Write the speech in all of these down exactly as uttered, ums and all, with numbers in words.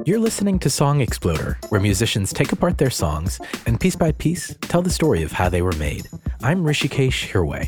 You're listening to Song Exploder, where musicians take apart their songs and piece by piece tell the story of how they were made. I'm Rishikesh Hirway.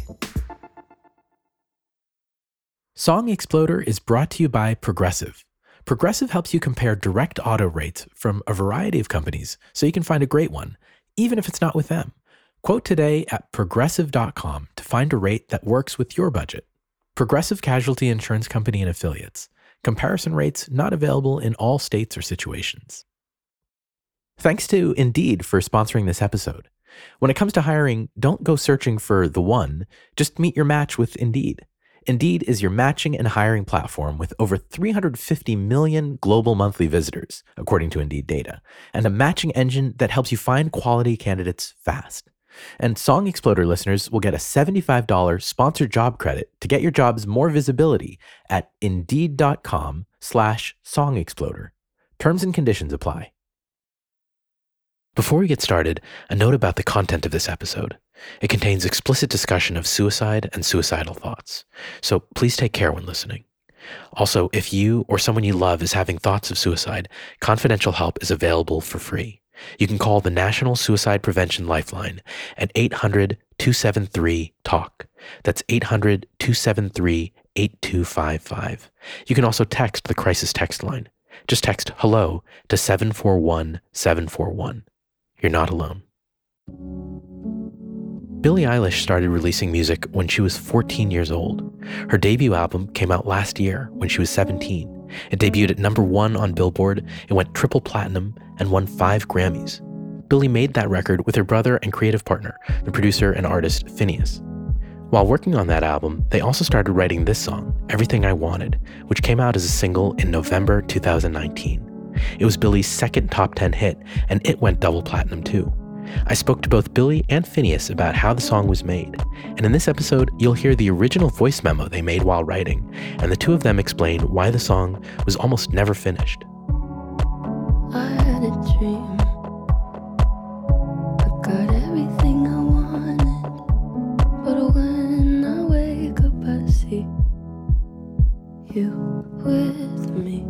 Song Exploder is brought to you by Progressive. Progressive helps you compare direct auto rates from a variety of companies so you can find a great one, even if it's not with them. Quote today at progressive dot com to find a rate that works with your budget. Progressive Casualty Insurance Company and Affiliates. Comparison rates not available in all states or situations. Thanks to Indeed for sponsoring this episode. When it comes to hiring, don't go searching for the one, just meet your match with Indeed. Indeed is your matching and hiring platform with over three hundred fifty million global monthly visitors, according to Indeed data, and a matching engine that helps you find quality candidates fast. And Song Exploder listeners will get a seventy-five dollars sponsored job credit to get your jobs more visibility at indeed.com slash song exploder. Terms and conditions apply. Before we get started, a note about the content of this episode. It contains explicit discussion of suicide and suicidal thoughts, so please take care when listening. Also, if you or someone you love is having thoughts of suicide, confidential help is available for free. You can call the National Suicide Prevention Lifeline at eight hundred, two seven three, talk. That's eight hundred, two seven three, eight two five five. You can also text the crisis text line. Just text HELLO to seven four one, seven four one. You're not alone. Billie Eilish started releasing music when she was fourteen years old. Her debut album came out last year when she was seventeen. It debuted at number one on Billboard, it went triple platinum, and won five Grammys. Billie made that record with her brother and creative partner, the producer and artist Finneas. While working on that album, they also started writing this song, Everything I Wanted, which came out as a single in November two thousand nineteen. It was Billie's second top ten hit, and it went double platinum too. I spoke to both Billie and Finneas about how the song was made, and in this episode, you'll hear the original voice memo they made while writing, and the two of them explain why the song was almost never finished. I had a dream. I got everything I wanted, but when I wake up, I see you with me.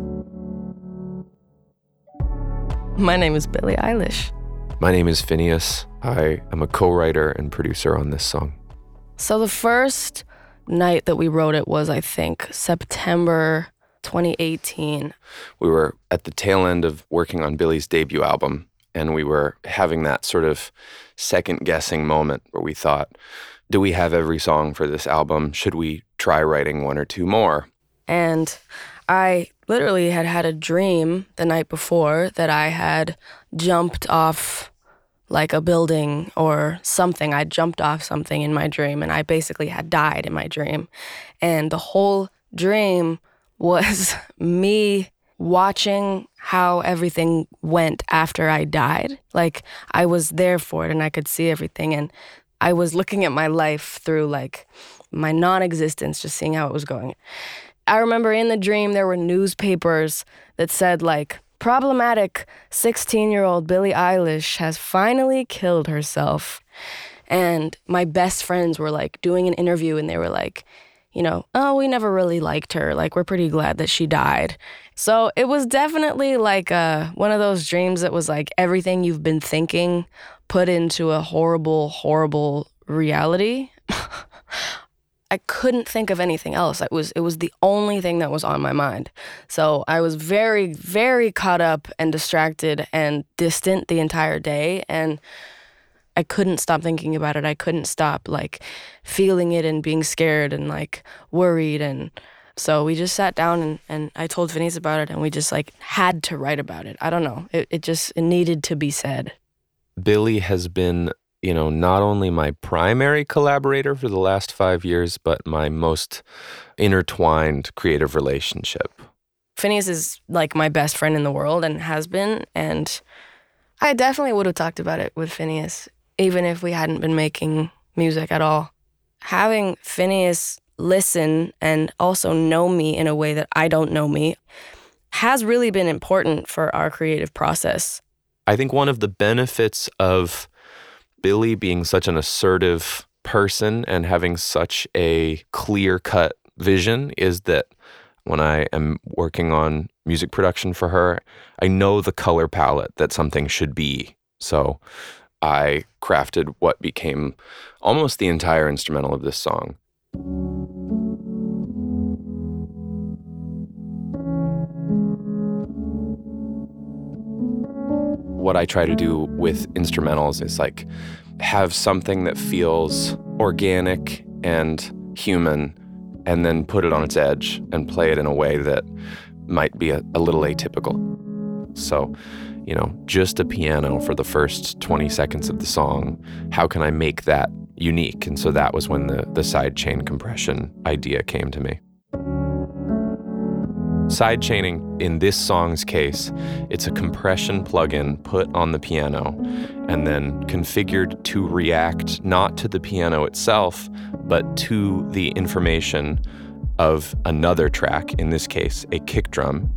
My name is Billie Eilish. My name is Finneas. I am a co-writer and producer on this song. So the first night that we wrote it was, I think, September twenty eighteen. We were at the tail end of working on Billie's debut album, and we were having that sort of second-guessing moment where we thought, do we have every song for this album? Should we try writing one or two more? And I literally had had a dream the night before that I had jumped off like a building or something. I jumped off something in my dream, and I basically had died in my dream. And the whole dream was me watching how everything went after I died. Like, I was there for it, and I could see everything. And I was looking at my life through, like, my non-existence, just seeing how it was going. I remember in the dream there were newspapers that said, like, problematic sixteen-year-old Billie Eilish has finally killed herself. And my best friends were, like, doing an interview, and they were like, you know, oh, we never really liked her. Like, we're pretty glad that she died. So it was definitely, like, uh, one of those dreams that was, like, everything you've been thinking put into a horrible, horrible reality. I couldn't think of anything else. It was it was the only thing that was on my mind. So I was very, very caught up and distracted and distant the entire day, and I couldn't stop thinking about it. I couldn't stop, like, feeling it and being scared and, like, worried. And so we just sat down, and, and I told Finneas about it, and we just, like, had to write about it. I don't know. It, it just it needed to be said. Billie has been, you know, not only my primary collaborator for the last five years, but my most intertwined creative relationship. Finneas is, like, my best friend in the world and has been, and I definitely would have talked about it with Finneas, even if we hadn't been making music at all. Having Finneas listen and also know me in a way that I don't know me has really been important for our creative process. I think one of the benefits of Billie being such an assertive person and having such a clear-cut vision is that when I am working on music production for her. I know the color palette that something should be. So I crafted what became almost the entire instrumental of this song. What I try to do with instrumentals is like have something that feels organic and human, and then put it on its edge and play it in a way that might be a, a little atypical. So, you know, just a piano for the first twenty seconds of the song, how can I make that unique? And so that was when the, the sidechain compression idea came to me. Sidechaining, in this song's case, it's a compression plugin put on the piano and then configured to react not to the piano itself, but to the information of another track, in this case, a kick drum,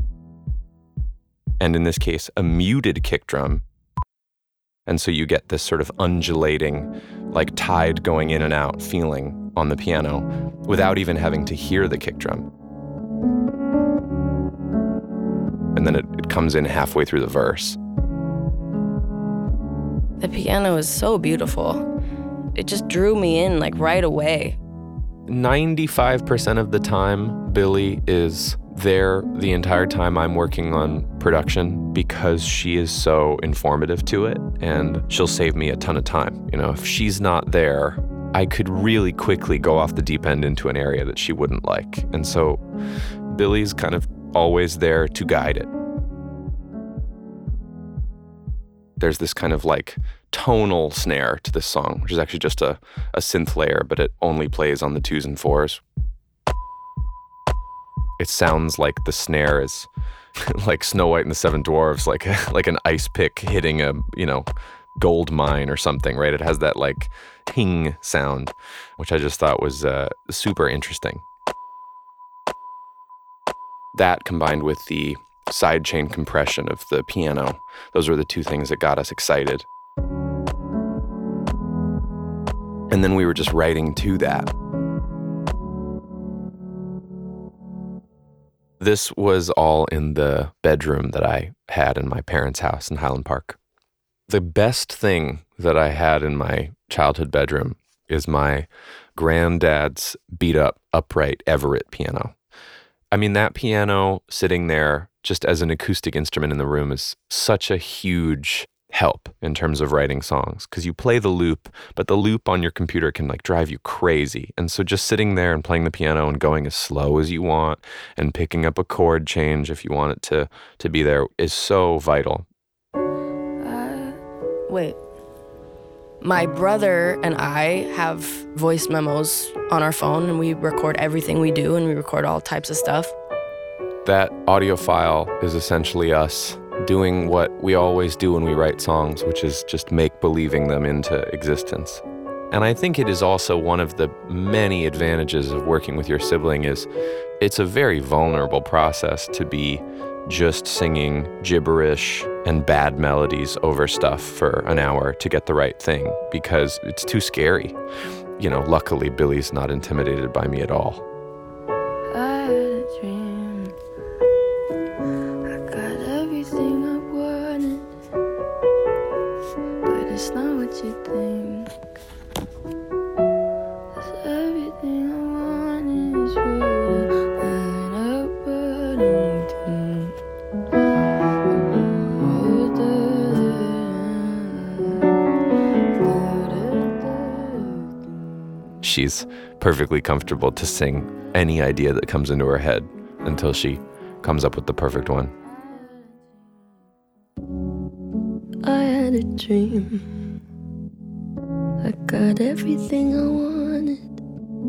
and in this case, a muted kick drum. And so you get this sort of undulating, like tide going in and out feeling on the piano without even having to hear the kick drum. And then it, it comes in halfway through the verse. The piano is so beautiful. It just drew me in like right away. ninety-five percent of the time, Billie is there the entire time I'm working on production because she is so informative to it, and she'll save me a ton of time. You know, if she's not there, I could really quickly go off the deep end into an area that she wouldn't like. And so Billie's kind of always there to guide it. There's this kind of like tonal snare to this song, which is actually just a, a synth layer, but it only plays on the twos and fours. It sounds like the snare is like Snow White and the Seven Dwarfs, like a, like an ice pick hitting a, you know, gold mine or something, right? It has that like ping sound, which I just thought was uh, super interesting. That combined with the sidechain compression of the piano, those were the two things that got us excited. And then we were just writing to that. This was all in the bedroom that I had in my parents' house in Highland Park. The best thing that I had in my childhood bedroom is my granddad's beat-up upright Everett piano. I mean, that piano sitting there just as an acoustic instrument in the room is such a huge help in terms of writing songs, because you play the loop, but the loop on your computer can like drive you crazy. And so just sitting there and playing the piano and going as slow as you want and picking up a chord change if you want it to, to be there is so vital. Uh, wait. My brother and I have voice memos on our phone, and we record everything we do, and we record all types of stuff. That audio file is essentially us doing what we always do when we write songs, which is just make-believing them into existence. And I think it is also one of the many advantages of working with your sibling is it's a very vulnerable process to be just singing gibberish and bad melodies over stuff for an hour to get the right thing, because it's too scary. You know, luckily, Billie's not intimidated by me at all. I had a dream. I got everything I wanted, but it's not what you think. 'Cause everything I want is what I'm not running to. She's perfectly comfortable to sing any idea that comes into her head until she comes up with the perfect one. I had a dream. I got everything I wanted,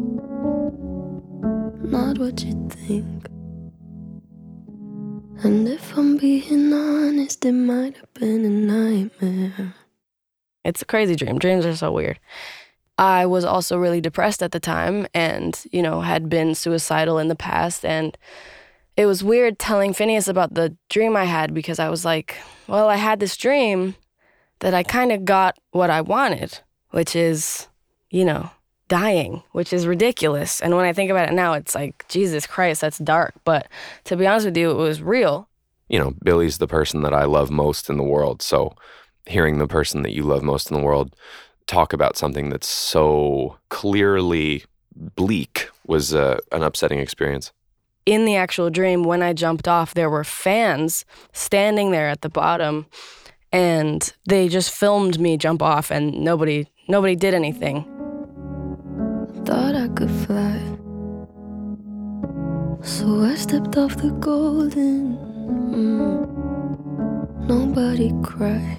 not what you think. And if I'm being honest, it might have been a nightmare. It's a crazy dream. Dreams are so weird. I was also really depressed at the time and, you know, had been suicidal in the past. And it was weird telling Phineas about the dream I had, because I was like, well, I had this dream that I kind of got what I wanted, which is, you know, dying, which is ridiculous. And when I think about it now, it's like, Jesus Christ, that's dark. But to be honest with you, it was real. You know, Billy's the person that I love most in the world. So hearing the person that you love most in the world talk about something that's so clearly bleak was uh, an upsetting experience. In the actual dream, when I jumped off, there were fans standing there at the bottom, and they just filmed me jump off, and nobody nobody did anything. Thought I could fly, so I stepped off the golden. Mm. Nobody cried.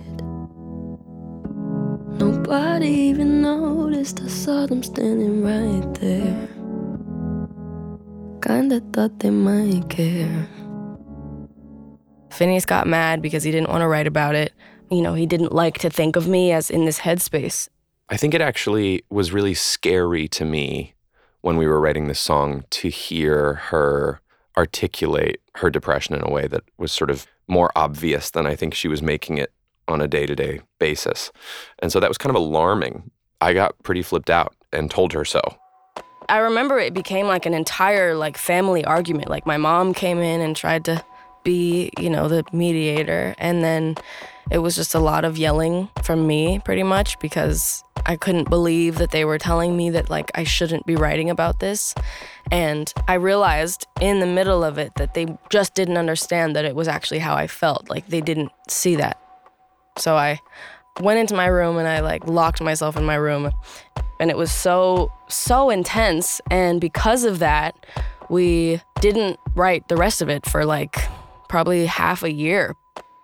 Nobody even noticed. I saw them standing right there. Kinda thought they might care. Finneas got mad because he didn't want to write about it. You know, he didn't like to think of me as in this headspace. I think it actually was really scary to me when we were writing this song to hear her articulate her depression in a way that was sort of more obvious than I think she was making it on a day-to-day basis. And so that was kind of alarming. I got pretty flipped out and told her so. I remember it became like an entire like family argument. Like my mom came in and tried to be, you know, the mediator. And then it was just a lot of yelling from me pretty much because I couldn't believe that they were telling me that like I shouldn't be writing about this. And I realized in the middle of it that they just didn't understand that it was actually how I felt. Like they didn't see that. So I went into my room and I like locked myself in my room. And it was so, so intense. And because of that, we didn't write the rest of it for like probably half a year.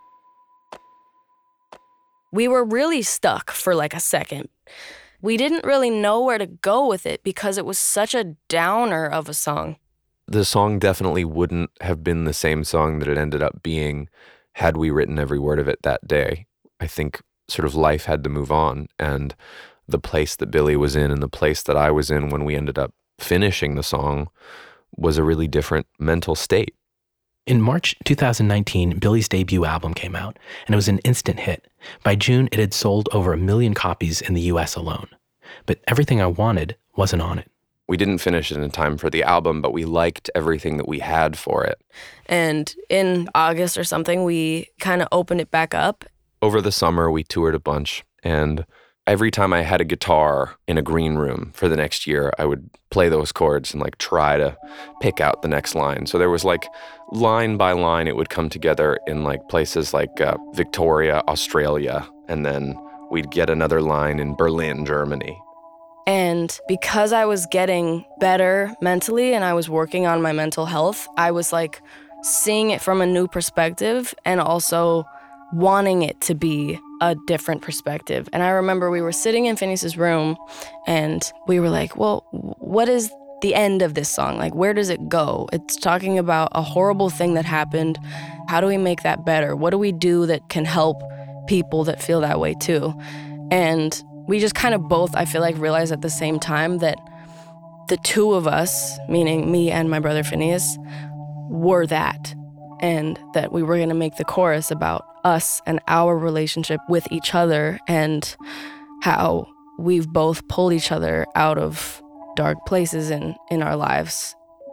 We were really stuck for like a second. We didn't really know where to go with it because it was such a downer of a song. The song definitely wouldn't have been the same song that it ended up being had we written every word of it that day. I think sort of life had to move on, and the place that Billy was in and the place that I was in when we ended up finishing the song was a really different mental state. In March two thousand nineteen, Billy's debut album came out, and it was an instant hit. By June, it had sold over a million copies in the U S alone. But Everything I Wanted wasn't on it. We didn't finish it in time for the album, but we liked everything that we had for it. And in August or something, we kind of opened it back up. Over the summer, we toured a bunch, and every time I had a guitar in a green room for the next year, I would play those chords and like try to pick out the next line. So there was like line by line, it would come together in like places like uh, Victoria, Australia, and then we'd get another line in Berlin, Germany. And because I was getting better mentally and I was working on my mental health, I was like seeing it from a new perspective and also wanting it to be a different perspective. And I remember we were sitting in Finneas's room and we were like, well, what is the end of this song? Like, where does it go? It's talking about a horrible thing that happened. How do we make that better? What do we do that can help people that feel that way too? And we just kind of both, I feel like, realized at the same time that the two of us, meaning me and my brother Finneas, were that. And that we were going to make the chorus about us and our relationship with each other and how we've both pulled each other out of dark places in, in our lives.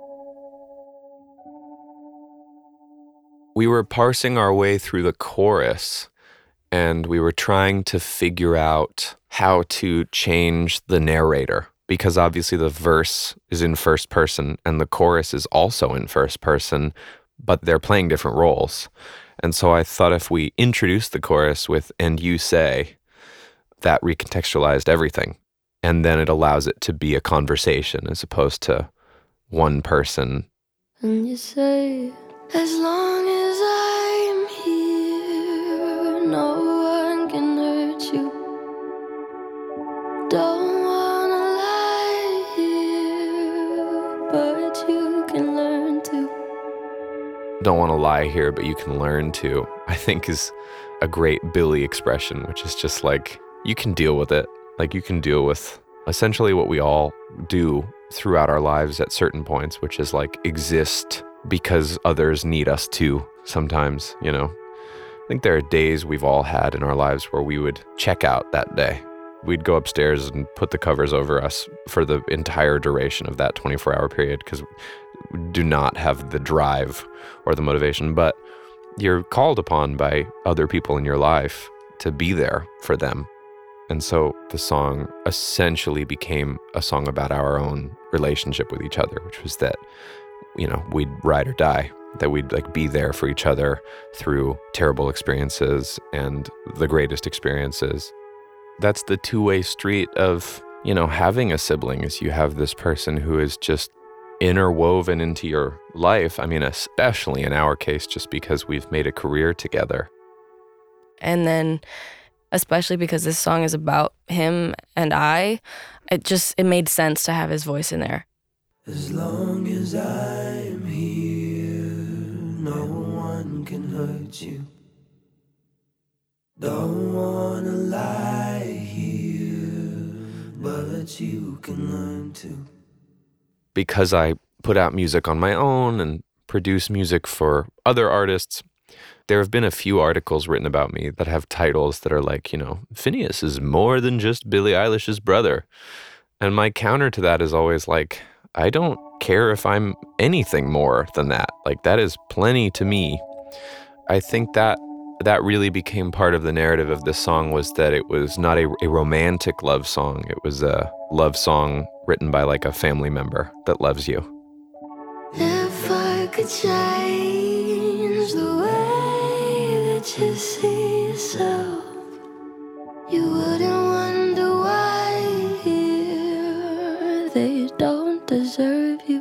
We were parsing our way through the chorus, and we were trying to figure out how to change the narrator, because obviously the verse is in first person and the chorus is also in first person, but they're playing different roles. And so I thought if we introduced the chorus with "and you say," that recontextualized everything. And then it allows it to be a conversation as opposed to one person. And you say, as long as I'm here, no one can hurt you. Don't wanna lie here, but you can learn to. Don't want to lie here, but you can learn to, I think is a great Billy expression, which is just like, you can deal with it. Like you can deal with essentially what we all do throughout our lives at certain points, which is like exist because others need us to sometimes, you know. I think there are days we've all had in our lives where we would check out that day. we'd go upstairs and put the covers over us for the entire duration of that twenty-four hour period because we do not have the drive or the motivation. But you're called upon by other people in your life to be there for them. And so the song essentially became a song about our own relationship with each other, which was that, you know, we'd ride or die, that we'd like be there for each other through terrible experiences and the greatest experiences. That's the two-way street of, you know, having a sibling, is you have this person who is just interwoven into your life. I mean, especially in our case, just because we've made a career together. And then, especially because this song is about him and I, it just, it made sense to have his voice in there. As long as I'm here, no one can hurt you. Don't wanna lie here, but you can learn to. Because I put out music on my own and produce music for other artists, there have been a few articles written about me that have titles that are like, you know, Finneas is more than just Billie Eilish's brother. And my counter to that is always like, I don't care if I'm anything more than that. Like, that is plenty to me. I think that that really became part of the narrative of this song, was that it was not a, a romantic love song. It was a love song written by like a family member that loves you. If I could change the way that you see yourself, you wouldn't wonder why here they don't deserve you.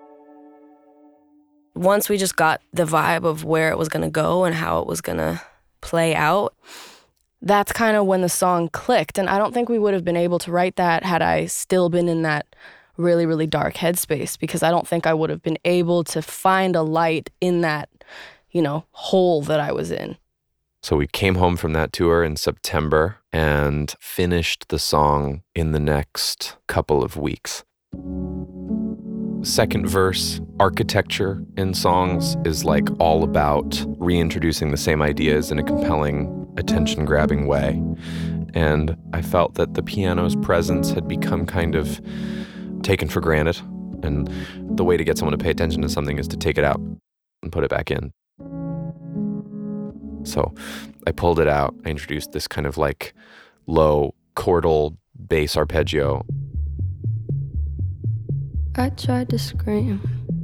Once we just got the vibe of where it was going to go and how it was going to play out, that's kind of when the song clicked. And I don't think we would have been able to write that had I still been in that really, really dark headspace, because I don't think I would have been able to find a light in that, you know, hole that I was in. So we came home from that tour in September and finished the song in the next couple of weeks. Second verse, architecture in songs is like all about reintroducing the same ideas in a compelling, attention-grabbing way. And I felt that the piano's presence had become kind of taken for granted. And the way to get someone to pay attention to something is to take it out and put it back in. So I pulled it out. I introduced this kind of like low chordal bass arpeggio. I tried to scream,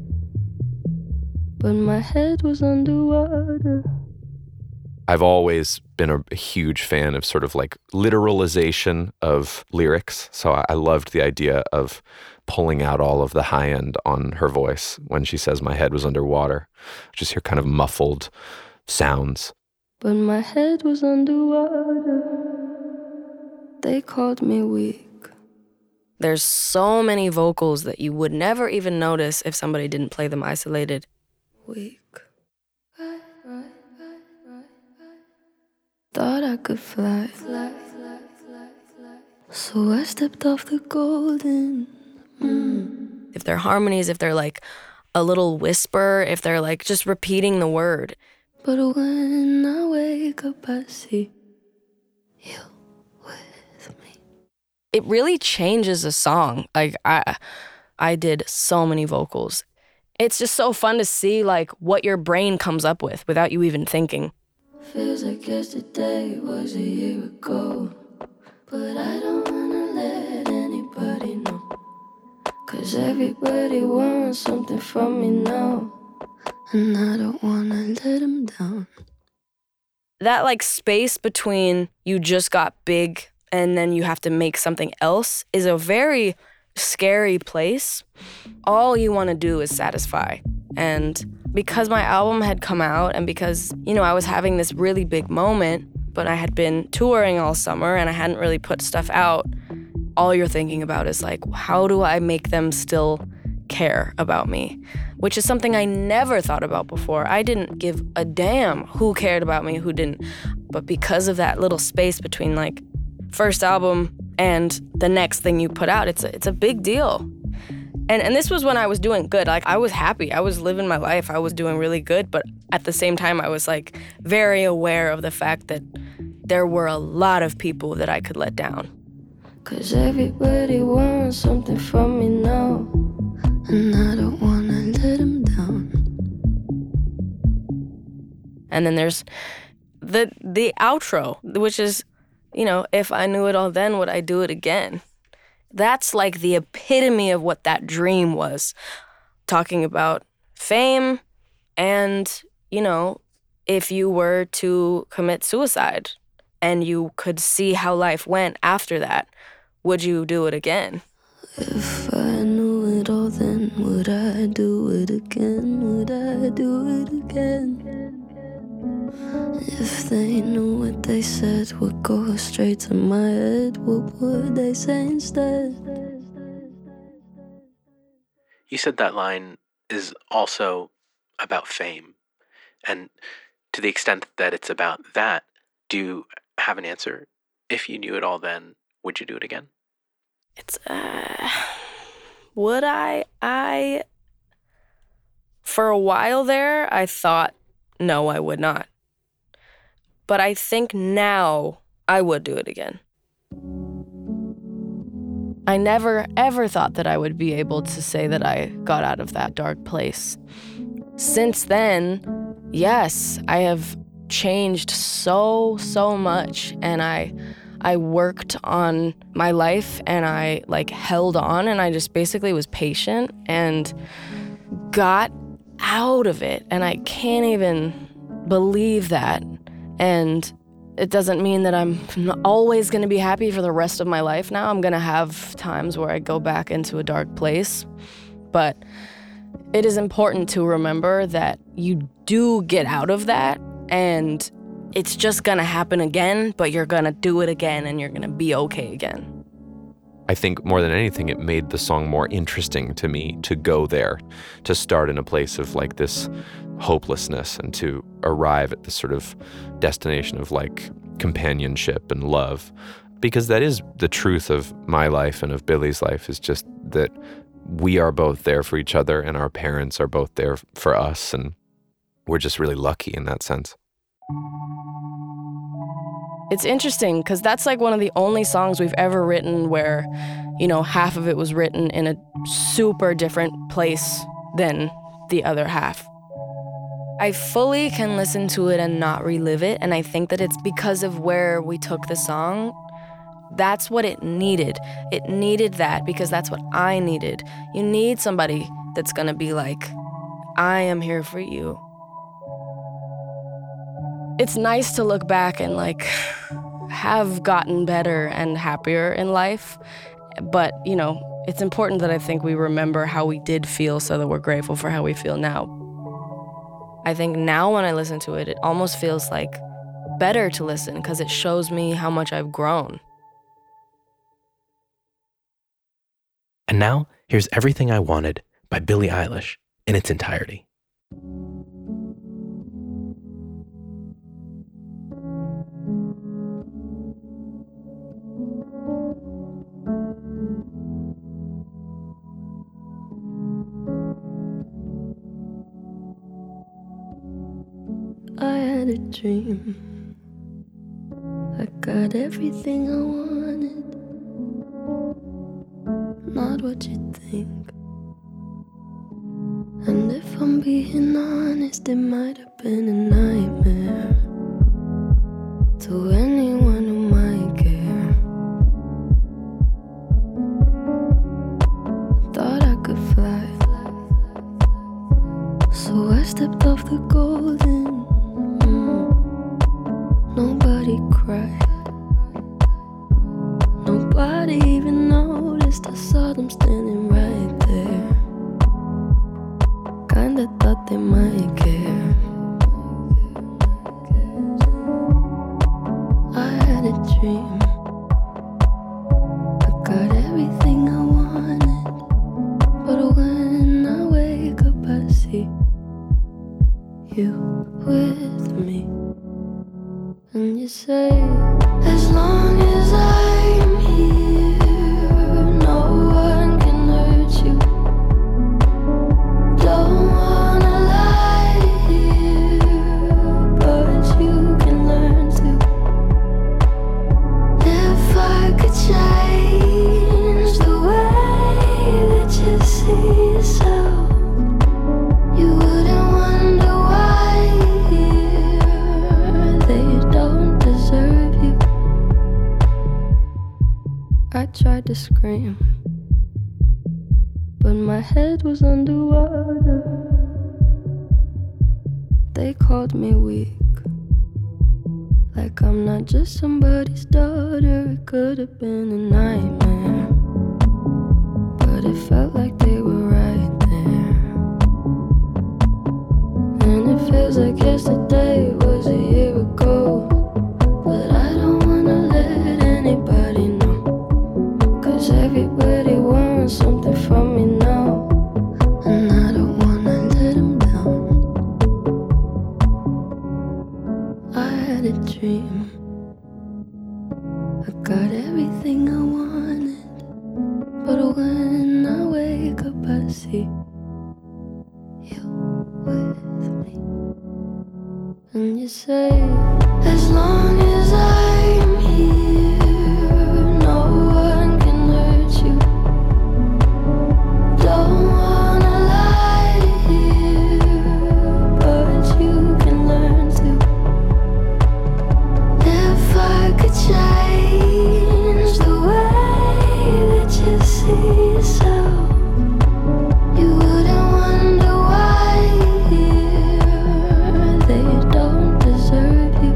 but my head was underwater. I've always been a, a huge fan of sort of like literalization of lyrics. So I, I loved the idea of pulling out all of the high end on her voice when she says my head was underwater. Just hear kind of muffled sounds. But my head was underwater. They called me weak. There's so many vocals that you would never even notice if somebody didn't play them isolated. Weak. Right, right, right, right, right. Thought I could fly. Fly, fly, fly, fly. So I stepped off the golden. Mm. If they're harmonies, if they're like a little whisper, if they're like just repeating the word. But when I wake up, I see you. It really changes a song. Like, I I did so many vocals. It's just so fun to see, like, what your brain comes up with without you even thinking. Feels like yesterday was a year ago, but I don't wanna let anybody know, 'cause everybody wants something from me now, and I don't wanna let them down. That, like, space between you just got big and then you have to make something else is a very scary place. All you want to do is satisfy. And because my album had come out and because, you know, I was having this really big moment, but I had been touring all summer and I hadn't really put stuff out, all you're thinking about is like, how do I make them still care about me? Which is something I never thought about before. I didn't give a damn who cared about me, who didn't. But because of that little space between like first album and the next thing you put out, it's a, it's a big deal. And and this was when I was doing good. Like, I was happy. I was living my life. I was doing really good. But at the same time, I was like very aware of the fact that there were a lot of people that I could let down. 'cause everybody wants something from me now, and I don't wanna let them down. And then there's the the outro, which is, you know, if I knew it all then, would I do it again? That's like the epitome of what that dream was. Talking about fame and, you know, if you were to commit suicide and you could see how life went after that, would you do it again? If I knew it all then, would I do it again? Would I do it again? If they knew what they said would go straight to my head, what would they say instead? You said that line is also about fame. And to the extent that it's about that, do you have an answer? If you knew it all then, would you do it again? It's, uh, would I? I, for a while there, I thought, no, I would not. But I think now I would do it again. I never, ever thought that I would be able to say that I got out of that dark place. Since then, yes, I have changed so, so much. And I, I worked on my life and I like held on and I just basically was patient and got out of it. And I can't even believe that. And it doesn't mean that I'm always going to be happy for the rest of my life now. I'm going to have times where I go back into a dark place. But it is important to remember that you do get out of that and it's just going to happen again, but you're going to do it again and you're going to be okay again. I think more than anything, it made the song more interesting to me to go there, to start in a place of like this hopelessness and to arrive at this sort of destination of like companionship and love. Because that is the truth of my life and of Billy's life, is just that we are both there for each other and our parents are both there for us. And we're just really lucky in that sense. It's interesting because that's like one of the only songs we've ever written where, you know, half of it was written in a super different place than the other half. I fully can listen to it and not relive it, and I think that it's because of where we took the song. That's what it needed. It needed that because that's what I needed. You need somebody that's gonna be like, I am here for you. It's nice to look back and like have gotten better and happier in life. But, you know, it's important that I think we remember how we did feel so that we're grateful for how we feel now. I think now when I listen to it, it almost feels like better to listen because it shows me how much I've grown. And now, here's Everything I Wanted by Billie Eilish in its entirety. I had a dream. I got everything I wanted. Not what you think. And if I'm being honest, it might have been a nightmare to anyone who might care. Thought I could fly, so I stepped off the golden. Nobody cried. Nobody even noticed. I saw them standing right there. Kinda thought they might care. I had a dream. I got everything I wanted. But when I wake up, I see you with me. And you say, as long as I'm here, no one can hurt you. Don't wanna lie here, but you can learn to. If I could change tried to scream, but my head was underwater. They called me weak, like I'm not just somebody's daughter. It could have been a nightmare, but it felt like they were right there. And it feels like yesterday was a year ago, but I don't wanna let anybody know, 'cause everybody wants something from me now, and I don't wanna let them down. I had a dream, I got everything I wanted, but when I wake up I see you with me. And you say, as long as I'm here, no one can hurt you. Don't wanna lie here, but you can learn to. If I could change the way that you see yourself, you wouldn't wonder why here they don't deserve you.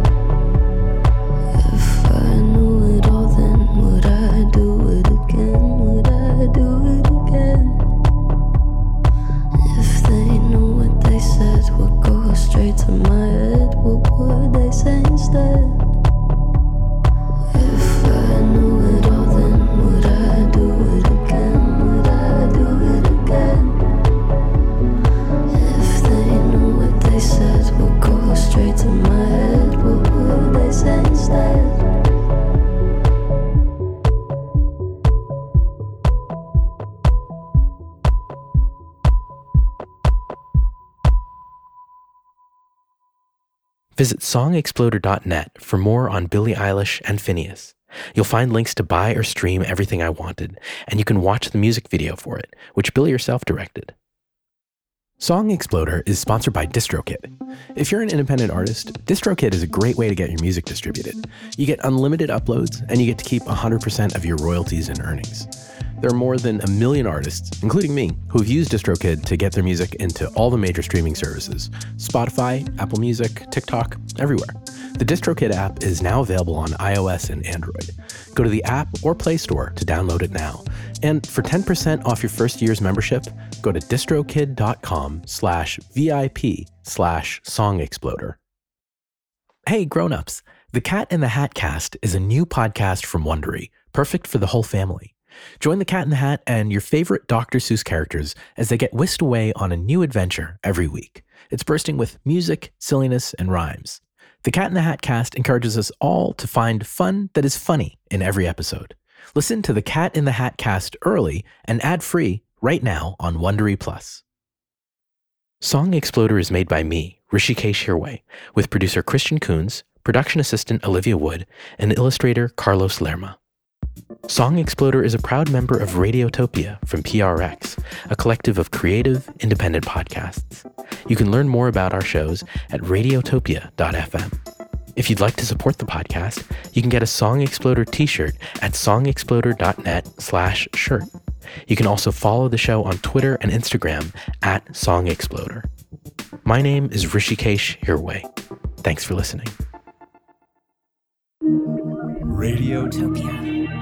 If I knew it all, then would I do it again? Would I do it again? If they knew what they said would go straight to my head, what would they say instead? If I knew it all, then would I do it again? Would I do it again? If they knew what they said would go straight to my head, what would they say instead? Visit song exploder dot net for more on Billie Eilish and Phineas. You'll find links to buy or stream Everything I Wanted, and you can watch the music video for it, which Billie herself directed. Song Exploder is sponsored by DistroKid. If you're an independent artist, DistroKid is a great way to get your music distributed. You get unlimited uploads, and you get to keep one hundred percent of your royalties and earnings. There are more than a million artists, including me, who have used DistroKid to get their music into all the major streaming services: Spotify, Apple Music, TikTok, everywhere. The DistroKid app is now available on iOS and Android. Go to the app or Play Store to download it now. And for ten percent off your first year's membership, go to distrokid.com slash VIP slash Song Exploder. Hey, grown-ups. The Cat in the Hat Cast is a new podcast from Wondery, perfect for the whole family. Join the Cat in the Hat and your favorite Doctor Seuss characters as they get whisked away on a new adventure every week. It's bursting with music, silliness, and rhymes. The Cat in the Hat Cast encourages us all to find fun that is funny in every episode. Listen to the Cat in the Hat Cast early and ad-free right now on Wondery Plus. Song Exploder is made by me, Rishikesh Hirway, with producer Christian Coons, production assistant Olivia Wood, and illustrator Carlos Lerma. Song Exploder is a proud member of Radiotopia from P R X, a collective of creative, independent podcasts. You can learn more about our shows at radiotopia dot f m. If you'd like to support the podcast, you can get a Song Exploder t-shirt at songexploder.net slash shirt. You can also follow the show on Twitter and Instagram at Song Exploder. My name is Rishikesh Hirway. Thanks for listening. Radiotopia.